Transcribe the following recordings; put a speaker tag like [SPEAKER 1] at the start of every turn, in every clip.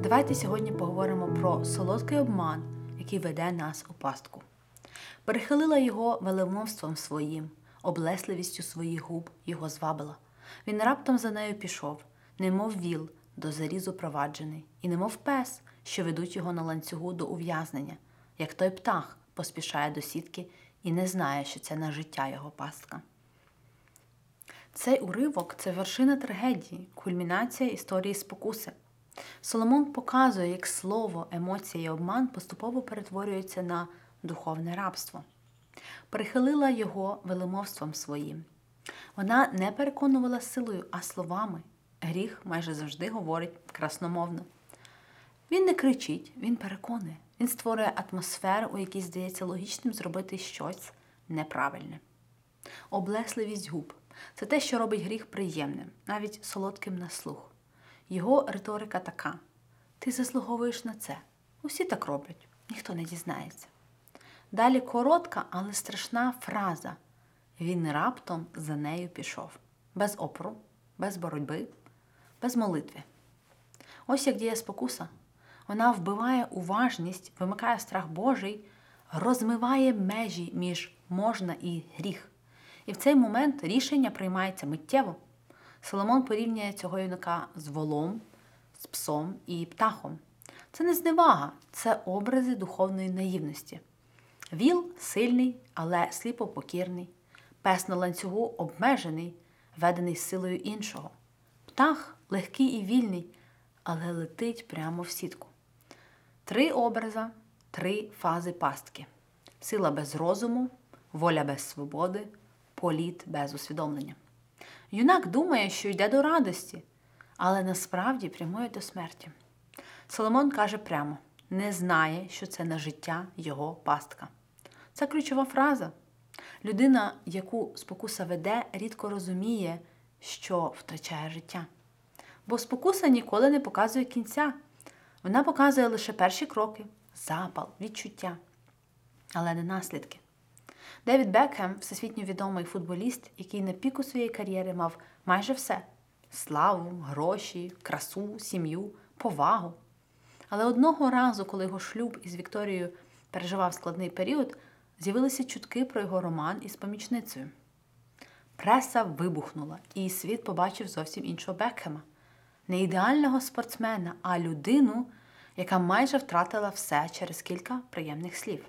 [SPEAKER 1] Давайте сьогодні поговоримо про солодкий обман, який веде нас у пастку. Перехилила його велемовством своїм, облесливістю своїх губ його звабила. Він раптом за нею пішов, немов віл, до зарізу проваджений, і немов пес, що ведуть його на ланцюгу до ув'язнення, як той птах поспішає до сітки і не знає, що це на життя його пастка. Цей уривок – це вершина трагедії, кульмінація історії спокуси. Соломон показує, як слово, емоція і обман поступово перетворюються на духовне рабство. Перехилила його велемовством своїм. Вона не переконувала силою, а словами. Гріх майже завжди говорить красномовно. Він не кричить, він переконує. Він створює атмосферу, у якій здається логічним зробити щось неправильне. Облесливість губ – це те, що робить гріх приємним, навіть солодким на слух. Його риторика така: ти заслуговуєш на це. Усі так роблять, ніхто не дізнається. Далі коротка, але страшна фраза. Він раптом за нею пішов. Без опору, без боротьби, без молитви. Ось як діє спокуса. Вона вбиває уважність, вимикає страх Божий, розмиває межі між можна і гріх. І в цей момент рішення приймається миттєво. Соломон порівнює цього юнака з волом, з псом і птахом. Це не зневага, це образи духовної наївності. Віл сильний, але сліпо покірний. Пес на ланцюгу обмежений, ведений силою іншого. Птах легкий і вільний, але летить прямо в сітку. 3 образи, 3 фази пастки. Сила без розуму, воля без свободи, політ без усвідомлення. Юнак думає, що йде до радості, але насправді прямує до смерті. Соломон каже прямо: не знає, що це на життя його пастка. Це ключова фраза. Людина, яку спокуса веде, рідко розуміє, що втрачає життя. Бо спокуса ніколи не показує кінця. Вона показує лише перші кроки, запал, відчуття, але не наслідки. Девід Бекхем – всесвітньо відомий футболіст, який на піку своєї кар'єри мав майже все – славу, гроші, красу, сім'ю, повагу. Але одного разу, коли його шлюб із Вікторією переживав складний період, з'явилися чутки про його роман із помічницею. Преса вибухнула, і світ побачив зовсім іншого Бекхема. Не ідеального спортсмена, а людину, яка майже втратила все через кілька приємних слів.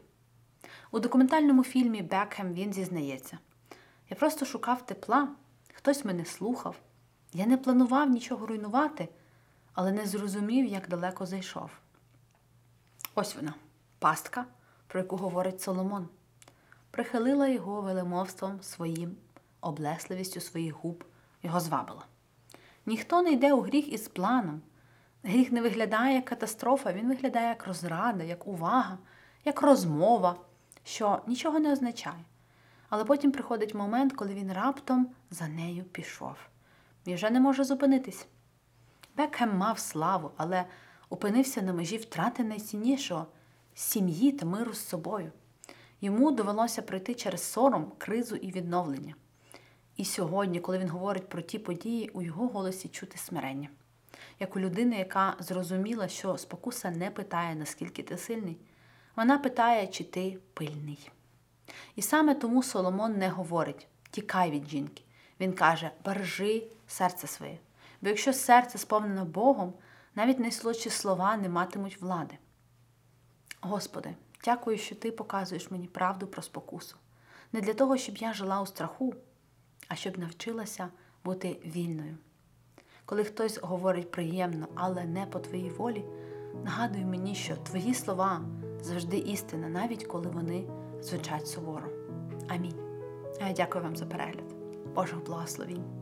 [SPEAKER 1] У документальному фільмі Бекхем він зізнається: «Я просто шукав тепла, хтось мене слухав. Я не планував нічого руйнувати, але не зрозумів, як далеко зайшов». Ось вона, пастка, про яку говорить Соломон. Прихилила його велемовством своїм, облесливістю своїх губ, його звабила. Ніхто не йде у гріх із планом. Гріх не виглядає як катастрофа, він виглядає як розрада, як увага, як розмова, що нічого не означає. Але потім приходить момент, коли він раптом за нею пішов. І вже не може зупинитись. Бекхем мав славу, але опинився на межі втрати найціннішого – сім'ї та миру з собою. Йому довелося пройти через сором, кризу і відновлення. І сьогодні, коли він говорить про ті події, у його голосі чути смирення. Як у людини, яка зрозуміла, що спокуса не питає, наскільки ти сильний. Вона питає, чи ти пильний. І саме тому Соломон не говорить: тікай від жінки. Він каже: бережи серце своє. Бо якщо серце сповнено Богом, навіть найсолодші слова не матимуть влади. Господи, дякую, що Ти показуєш мені правду про спокусу. Не для того, щоб я жила у страху, а щоб навчилася бути вільною. Коли хтось говорить приємно, але не по Твоїй волі, нагадуй мені, що Твої слова завжди істина, навіть коли вони звучать суворо. Амінь. А я дякую вам за перегляд. Божого благословінь.